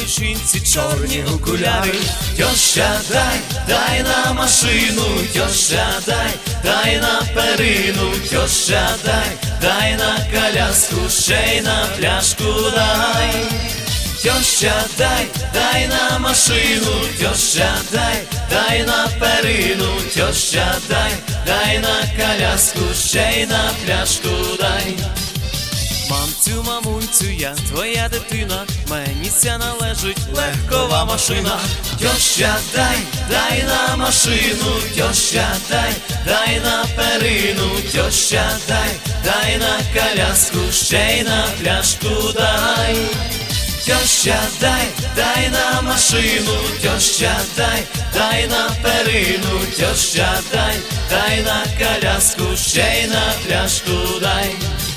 жінці чорні окуляри. Тьоща, дай на машину, тьоща, дай на перину, тьоща, дай на коляску, ще й на пляшку дай. Тьоща, дай на машину, тьоща, дай на перину, тьоща, дай на коляску, ще й на пляшку дай. Мамцю, мамунцю, я твоя дитина, мені ся належить легкова машина. Тьоща, дай на машину, тьоща, дай на перину, тьоща, дай на коляску, ще й на пляшку дай. Тьоща, дай на машину, тьоща, дай на перину, тьоща, дай на коляску, ще й на пляшку дай.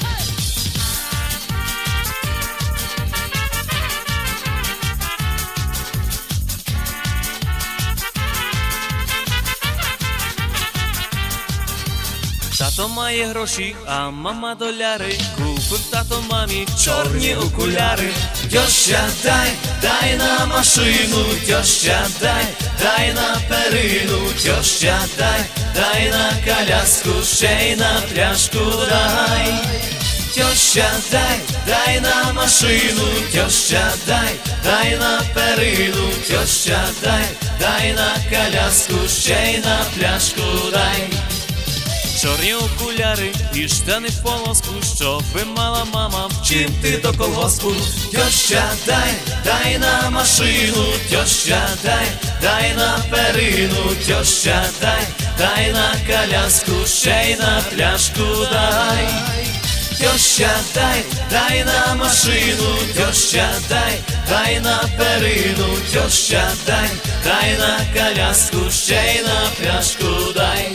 Тато має гроші, а мама доляри. Купив тато мамі чорні окуляри. Тьоща, дай на машину, тьоща, дай на перину, тьоща, дай на коляску, ще й на пляшку дай. Тьоща, дай на машину, тьоща, дай на перину, тьоща, дай на коляску, ще й на пляшку дай. Чорні окуляри і штани в полоску, щоби мала мама, чим ти до колгоспу. Тьоща, дай на машину, тьоща, дай на перину, тьоща, дай на коляску, ще й на пляшку дай. Тьоща, дай на машину, тьоща, дай на перину, тьоща, дай на коляску, ще й на пляшку дай.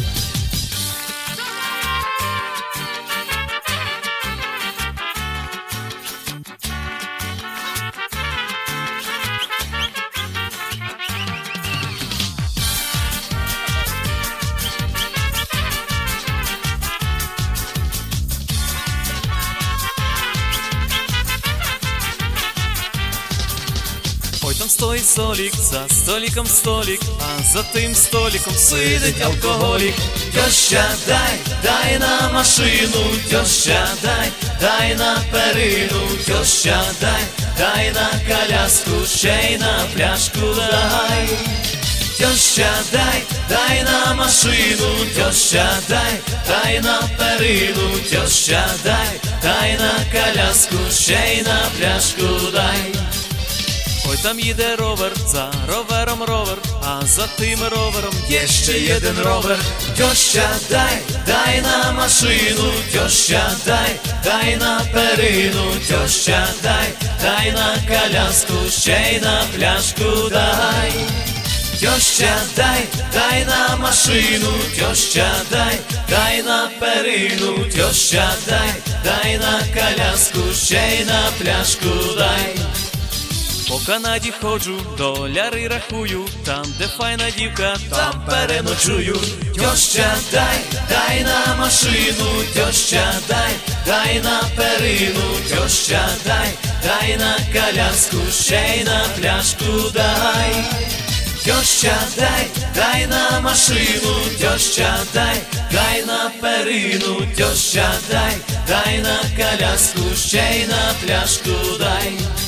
Ой, там стоїть столик, за столиком столик, а за тим столиком сидить алкоголік. Тьоща, дай на машину, тьоща, дай на перину, тьоща, дай на коляску, ще й на пляшку дай. Тьоща, дай на машину, тьоща, дай на перину, тьоща, дай на коляску, ще й на пляшку дай. Ой, там їде ровер, за ровером ровер, а за тим ровером є ще один ровер. Тьоща, дай на машину, тьоща, дай на перину, тьоща, дай на коляску, ще й на пляшку дай. Тьоща, дай на машину, тьоща, дай на перину, тьоща, дай на коляску, ще й на пляшку дай. По Канаді ходжу, доляри рахую, там, де файна дівка, там переночую. Тьоща, дай на машину, тьоща, дай на перину, тьоща, дай на коляску, ще й на пляшку дай. Тьоща, дай на машину, тьоща, дай на перину, тьоща, дай на коляску, ще й на пляшку дай.